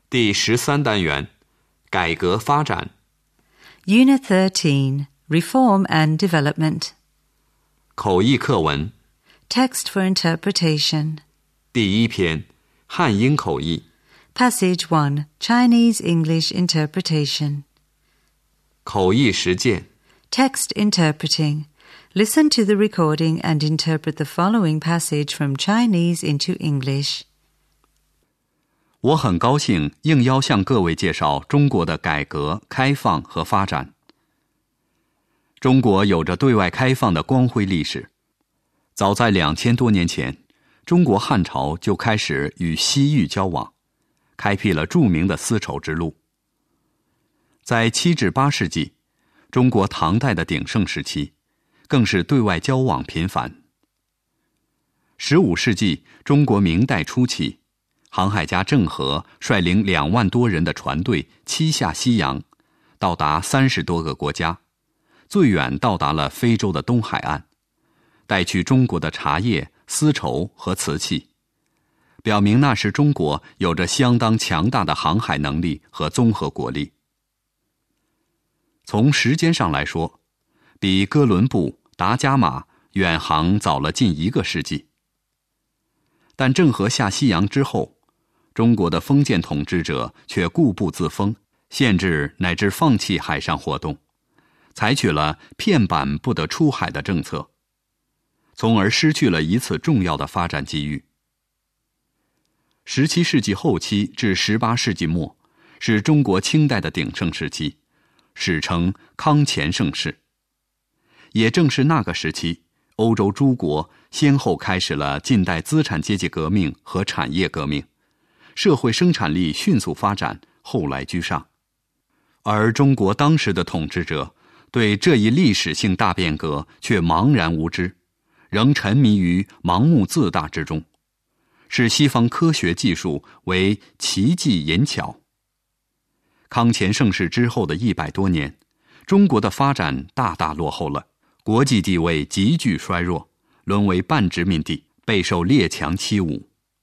第13单元，改革发展。 Unit 13, Reform and Development. 口译课文 Text for interpretation. 第1篇，汉英口译。 Passage 1, Chinese English interpretation. 口译实践。 Text interpreting. Listen to the recording and interpret the following passage from Chinese into English. 我很高兴应邀向各位介绍中国的改革、开放和发展。中国有着对外开放的光辉历史。早在2000多年前，中国汉朝就开始与西域交往，开辟了著名的丝绸之路。在7至8世纪，中国唐代的鼎盛时期，更是对外交往频繁。15世纪，中国明代初期，航海家郑和率领2万多人的船队七下西洋，到达30多个国家，最远到达了非洲的东海岸，带去中国的茶叶、丝绸和瓷器，表明那时中国有着相当强大的航海能力和综合国力。从时间上来说，比哥伦布、达伽马远航早了近1个世纪。但郑和下西洋之后，中国的封建统治者却固步自封，限制乃至放弃海上活动，采取了片板不得出海的政策，从而失去了一次重要的发展机遇。17世纪后期至18世纪末，是中国清代的鼎盛时期，史称康乾盛世。也正是那个时期，欧洲诸国先后开始了近代资产阶级革命和产业革命，社会生产力迅速发展，后来居上。而中国当时的统治者对这一历史性大变革却茫然无知，仍沉迷于盲目自大之中，视西方科学技术为奇技淫巧。康乾盛世之后的100多年，中国的发展大大落后了，国际地位急剧衰弱，沦为半殖民地，备受列强欺侮。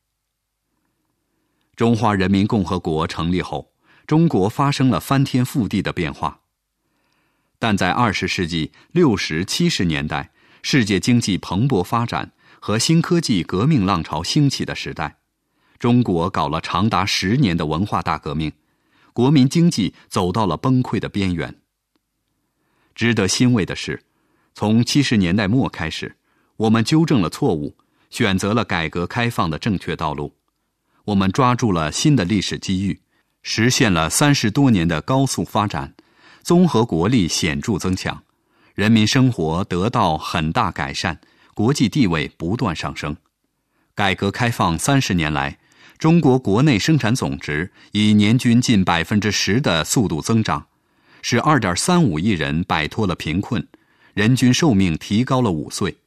中华人民共和国成立后，中国发生了翻天覆地的变化。但在20世纪60、70年代，世界经济蓬勃发展和新科技革命浪潮兴起的时代，中国搞了长达10年的文化大革命，国民经济走到了崩溃的边缘。值得欣慰的是，从70年代末开始，我们纠正了错误，选择了改革开放的正确道路。我们抓住了新的历史机遇，实现了30多年的高速发展，综合国力显著增强，人民生活得到很大改善，国际地位不断上升。改革开放30年来，中国国内生产总值以年均近10%的速度增长，使2.35亿人摆脱了贫困，人均寿命提高了5岁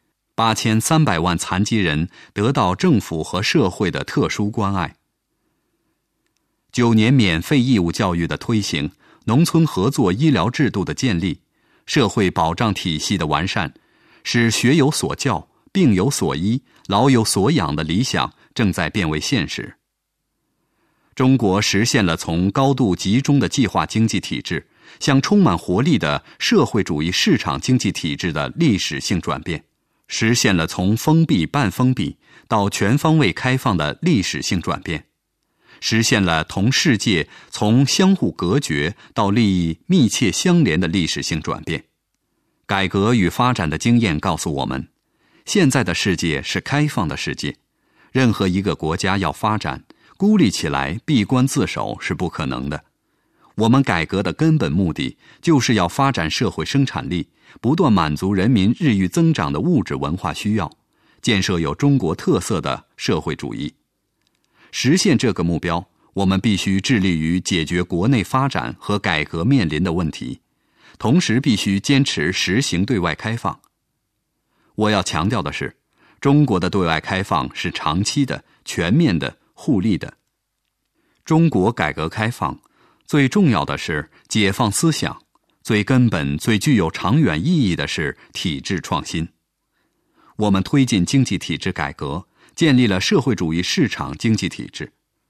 ，8300万残疾人得到政府和社会的特殊关爱。9年免费义务教育的推行，农村合作医疗制度的建立，社会保障体系的完善，使学有所教、病有所医、老有所养的理想正在变为现实。中国实现了从高度集中的计划经济体制向充满活力的社会主义市场经济体制的历史性转变，实现了从封闭半封闭到全方位开放的历史性转变，实现了同世界从相互隔绝到利益密切相连的历史性转变。改革与发展的经验告诉我们，现在的世界是开放的世界，任何一个国家要发展，孤立起来闭关自守是不可能的。我们改革的根本目的就是要发展社会生产力，不断满足人民日益增长的物质文化需要，建设有中国特色的社会主义。实现这个目标，我们必须致力于解决国内发展和改革面临的问题，同时必须坚持实行对外开放。我要强调的是，中国的对外开放是长期的、全面的、互利的。中国改革开放最重要的是解放思想，最根本、最具有长远意义的是体制创新。我们推进经济体制改革，建立了社会主义市场经济体制。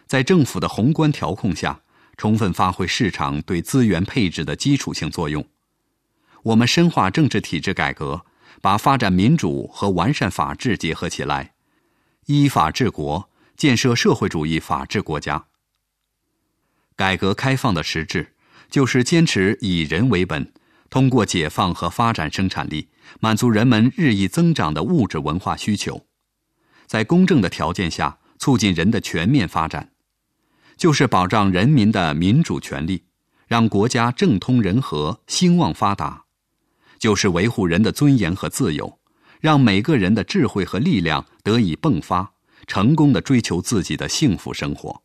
在政府的宏观调控下，充分发挥市场对资源配置的基础性作用。我们深化政治体制改革，把发展民主和完善法治结合起来，依法治国，建设社会主义法治国家。改革开放的实质，就是坚持以人为本，通过解放和发展生产力，满足人们日益增长的物质文化需求，在公正的条件下促进人的全面发展，就是保障人民的民主权利，让国家政通人和，兴旺发达，就是维护人的尊严和自由，让每个人的智慧和力量得以迸发，成功地追求自己的幸福生活。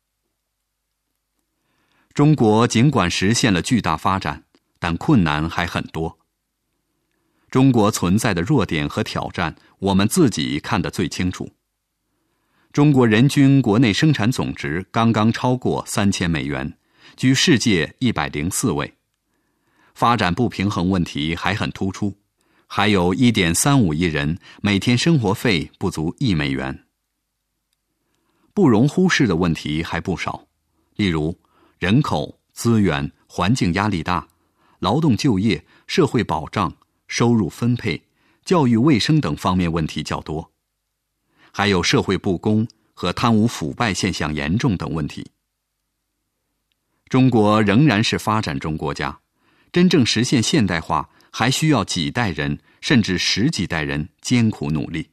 中国尽管实现了巨大发展，但困难还很多。中国存在的弱点和挑战，我们自己看得最清楚。中国人均国内生产总值刚刚超过3000美元，居世界104位。发展不平衡问题还很突出，还有1.35亿人每天生活费不足1美元。不容忽视的问题还不少，例如人口、资源、环境压力大，劳动就业、社会保障、收入分配、教育卫生等方面问题较多，还有社会不公和贪污腐败现象严重等问题。中国仍然是发展中国家，真正实现现代化还需要几代人甚至10几代人艰苦努力。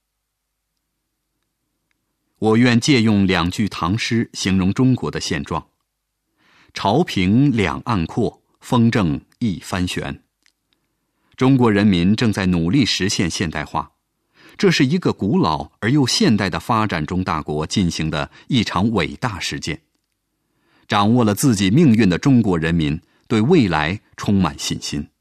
我愿借用2句唐诗形容中国的现状：朝平两岸阔，风正一帆悬。中国人民正在努力实现现代化，这是一个古老而又现代的发展中大国进行的一场伟大实践。掌握了自己命运的中国人民对未来充满信心。